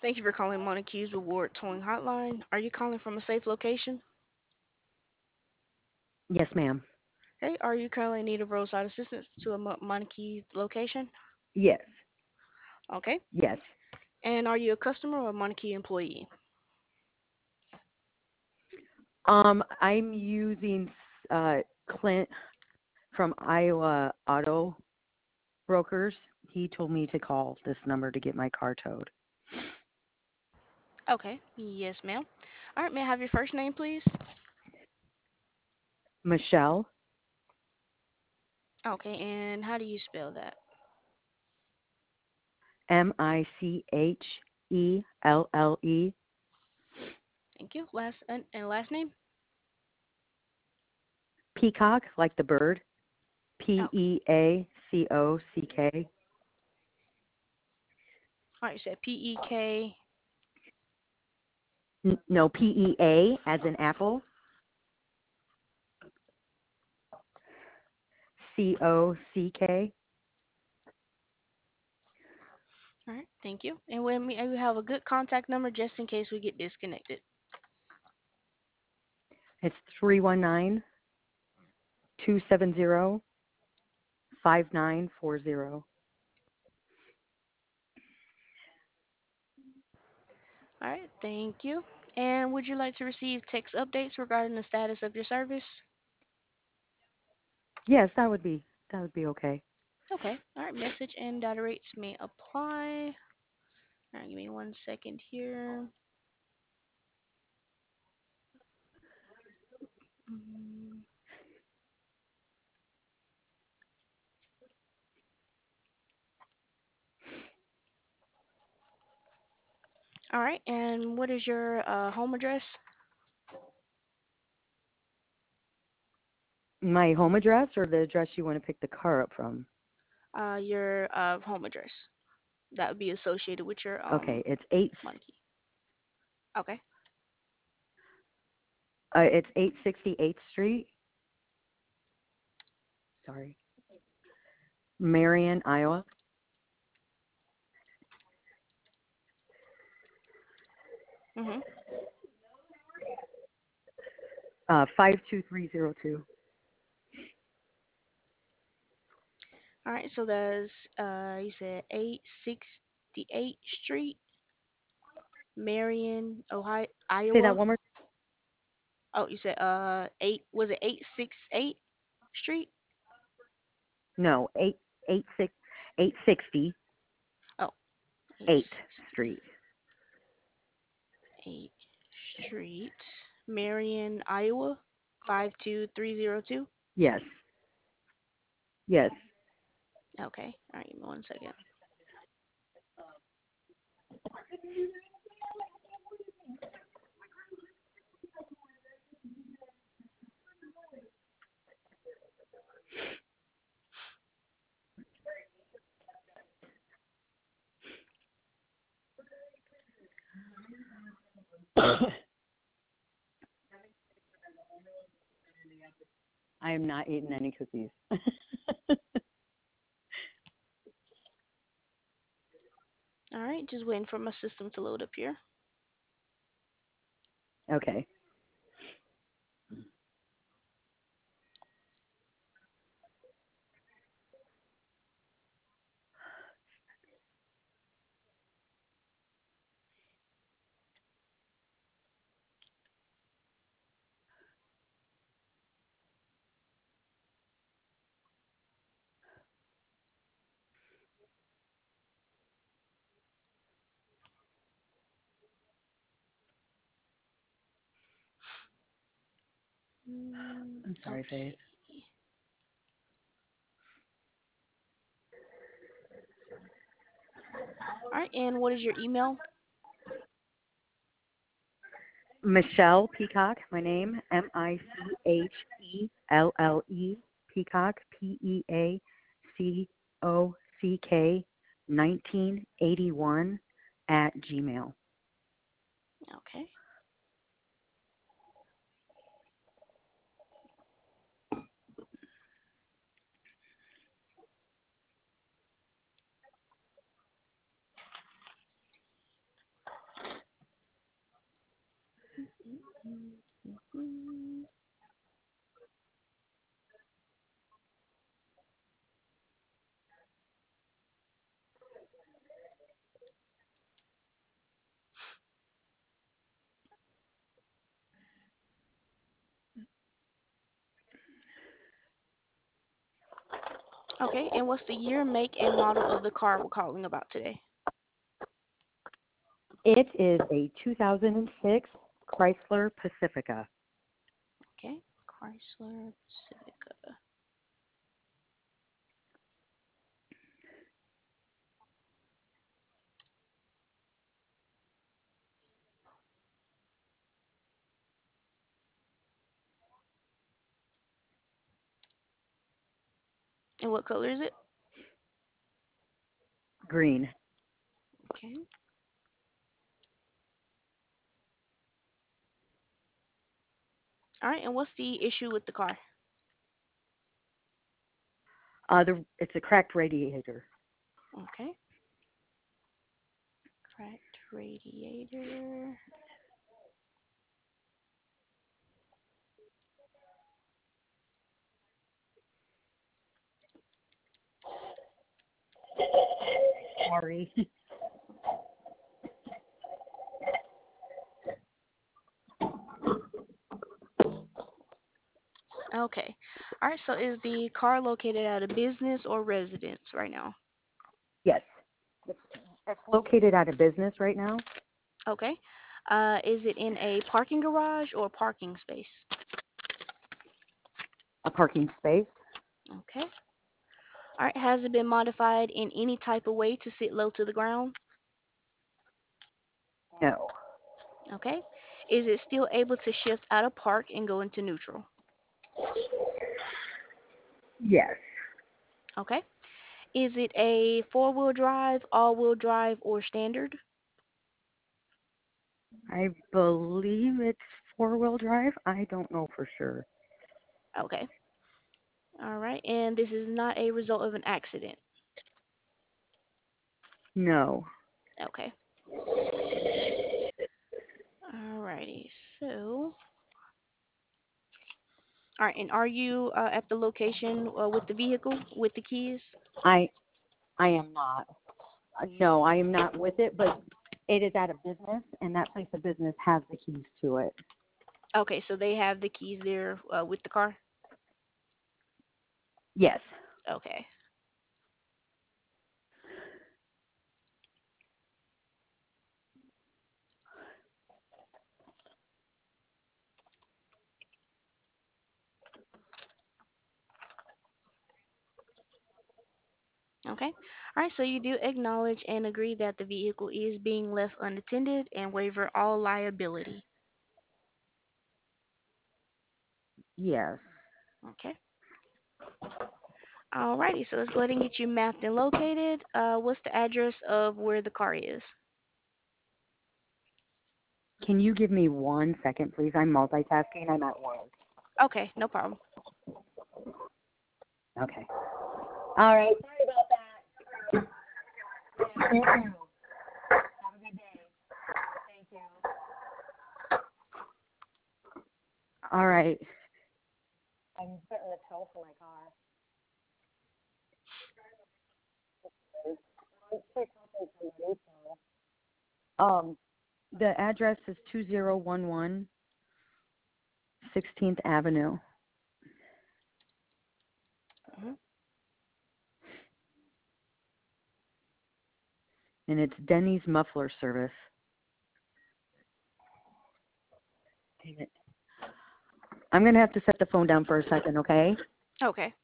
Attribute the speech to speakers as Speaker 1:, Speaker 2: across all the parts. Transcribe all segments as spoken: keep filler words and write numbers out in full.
Speaker 1: Thank you for calling Montague's Reward Towing Hotline. Are you calling from a safe location?
Speaker 2: Yes, ma'am.
Speaker 1: Okay. Are you currently in need of roadside assistance to a Mo- Montague location?
Speaker 2: Yes.
Speaker 1: Okay.
Speaker 2: Yes.
Speaker 1: And are you a customer or a Montague employee?
Speaker 2: Um, I'm using uh, Clint from Iowa Auto Brokers. He told me to call this number to get my car towed.
Speaker 1: Okay. Yes, ma'am. All right. May I have your first name, please?
Speaker 2: Michelle,
Speaker 1: Okay. And how do you spell that?
Speaker 2: M I C H E L L E.
Speaker 1: Thank you. Last and, and last name?
Speaker 2: Peacock, like the bird. P
Speaker 1: Okay.
Speaker 2: E A C O C K.
Speaker 1: All right. You said P E K.
Speaker 2: N- No, P E A as in apple. C O C K.
Speaker 1: All right. Thank you. And when we, we have a good contact number just in case we get disconnected.
Speaker 2: It's three one nine two seven zero five nine four zero.
Speaker 1: All right. Thank you. And would you like to receive text updates regarding the status of your service?
Speaker 2: Yes, that would be that would be okay.
Speaker 1: Okay. All right. Message and data rates may apply. All right. Give me one second here. Mm, all right. And what is your uh, home address?
Speaker 2: My home address or the address you want to pick the car up from?
Speaker 1: Uh, your uh, home address that would be associated with your um
Speaker 2: Okay, it's eight.
Speaker 1: monkey. Okay.
Speaker 2: Uh, it's eight sixty eighth Street. Sorry, Marion, Iowa.
Speaker 1: Mhm.
Speaker 2: Uh, five two three zero two.
Speaker 1: All right. So that's uh you said eight sixty eight Street, Marion, Ohio,
Speaker 2: Say that
Speaker 1: Iowa.
Speaker 2: one more.
Speaker 1: Oh, you said uh eight was it eight six eight Street?
Speaker 2: No, eight eight six eight sixty
Speaker 1: Oh, eight
Speaker 2: eighth
Speaker 1: sixty
Speaker 2: Street.
Speaker 1: eight Street, Marion, Iowa, five two three zero two.
Speaker 2: Yes, yes.
Speaker 1: Okay. All right. Give me one second.
Speaker 2: I am not eating any cookies.
Speaker 1: All right. Just waiting for my system to load up here.
Speaker 2: Okay.
Speaker 1: Mm,
Speaker 2: I'm sorry, Faith.
Speaker 1: okay. All right. And what is your email?
Speaker 2: Michelle Peacock, my name, M I C H E L L E, Peacock, P E A C O C K, nineteen eighty-one at Gmail.
Speaker 1: Okay. Mhm. Okay, and what's the year, make, and model of the car we're calling about today?
Speaker 2: It is a two thousand six Chrysler Pacifica.
Speaker 1: Okay, Chrysler Pacifica. And what color is it?
Speaker 2: Green.
Speaker 1: Okay. All right, and what's the issue with the car?
Speaker 2: Uh, the, it's a cracked radiator.
Speaker 1: Okay. Cracked radiator.
Speaker 2: Sorry.
Speaker 1: Okay. All right, so is the car located at a business or residence right now?
Speaker 2: Yes. It's, it's located at a business right now.
Speaker 1: Okay. Uh, is it in a parking garage or parking space?
Speaker 2: A parking space.
Speaker 1: Okay. All right, has it been modified in any type of way to sit low to the ground?
Speaker 2: No.
Speaker 1: Okay. Is it still able to shift out of park and go into neutral?
Speaker 2: Yes.
Speaker 1: Okay. Is it a four-wheel drive, all-wheel drive, or standard?
Speaker 2: I believe it's four-wheel drive. I don't know for sure.
Speaker 1: Okay. All right. And this is not a result of an accident.
Speaker 2: No.
Speaker 1: Okay. All righty. So, all right. And are you uh, at the location uh, with the vehicle with the keys?
Speaker 2: I I am not. Uh, No, I am not with it, but it is at a business, and that place of business has the keys to it.
Speaker 1: Okay. So they have the keys there uh, with the car?
Speaker 2: Yes.
Speaker 1: Okay. Okay. All right. So you do acknowledge and agree that the vehicle is being left unattended and waiver all liability.
Speaker 2: Yes.
Speaker 1: Okay. All righty. So let's go ahead and get you mapped and located. Uh, what's the address of where the car is?
Speaker 2: Can you give me one second, please? I'm multitasking. I'm at work.
Speaker 1: Okay. No problem.
Speaker 2: Okay. All right. Sorry about that. Thank you. Have a good day. Thank you. All right. I'm putting the tow for my car. Um, the address is two zero one one sixteenth Avenue,
Speaker 1: Mhm.
Speaker 2: and it's Denny's Muffler Service. Dang it. I'm going to have to set the phone down for a second, okay?
Speaker 1: Okay.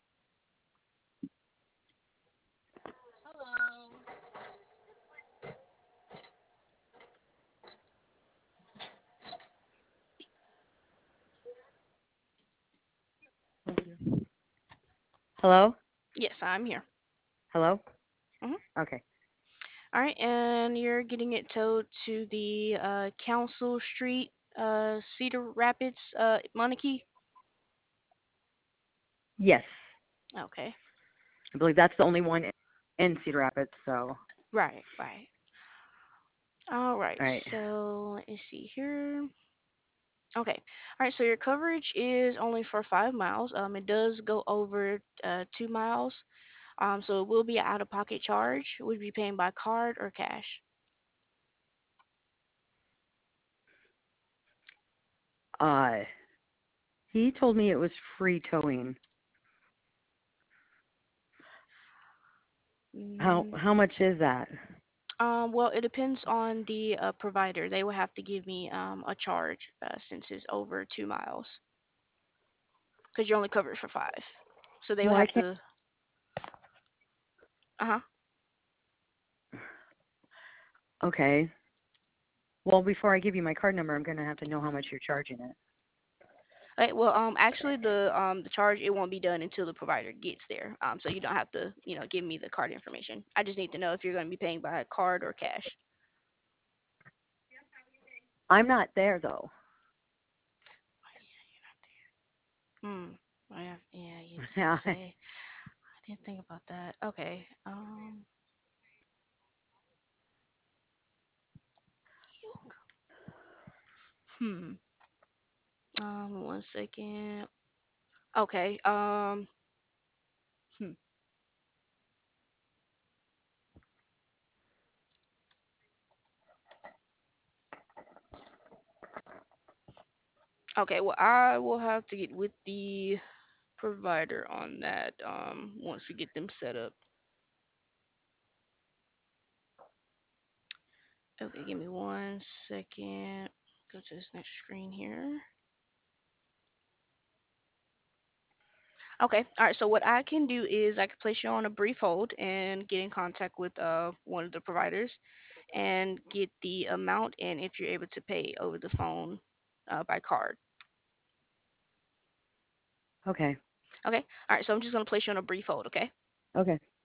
Speaker 2: Hello?
Speaker 1: Yes, I'm here.
Speaker 2: Hello?
Speaker 1: Mhm.
Speaker 2: Okay.
Speaker 1: All right, and you're getting it towed to the uh, Council Street, uh, Cedar Rapids, uh, Monarchy.
Speaker 2: Yes.
Speaker 1: Okay.
Speaker 2: I believe that's the only one in Cedar Rapids, so.
Speaker 1: Right, right. All right.
Speaker 2: All right.
Speaker 1: So let me see here. Okay. All right. So your coverage is only for five miles. Um, it does go over uh, two miles. Um, so it will be an out-of-pocket charge. Would you be paying by card or cash?
Speaker 2: Uh, he told me it was free towing. How
Speaker 1: Mm,
Speaker 2: how much is that?
Speaker 1: um, well, it depends on the uh, provider. They will have to give me um, a charge uh, since it's over two miles because you're only covered for five. So they
Speaker 2: Well,
Speaker 1: would
Speaker 2: I
Speaker 1: have
Speaker 2: can't.
Speaker 1: to. Uh huh.
Speaker 2: Okay. Well, before I give you my card number, I'm gonna have to know how much you're charging it.
Speaker 1: Okay, well, um, actually, the um the charge it won't be done until the provider gets there. Um, so you don't have to, you know, give me the card information. I just need to know if you're going to be paying by card or cash.
Speaker 2: I'm not there though.
Speaker 1: Hmm. Oh, yeah, yeah, you did
Speaker 2: Yeah.
Speaker 1: say. I didn't think about that. Okay. Um. Hmm. Um. One second. Okay. Um. Hmm. Okay. Well, I will have to get with the provider on that. Um. Once we get them set up. Okay. Give me one second. Go to this next screen here. Okay. All right. So what I can do is I can place you on a brief hold and get in contact with uh one of the providers and get the amount and if you're able to pay over the phone uh, by card.
Speaker 2: Okay.
Speaker 1: Okay. All right. So I'm just gonna place you on a brief hold. Okay.
Speaker 2: Okay.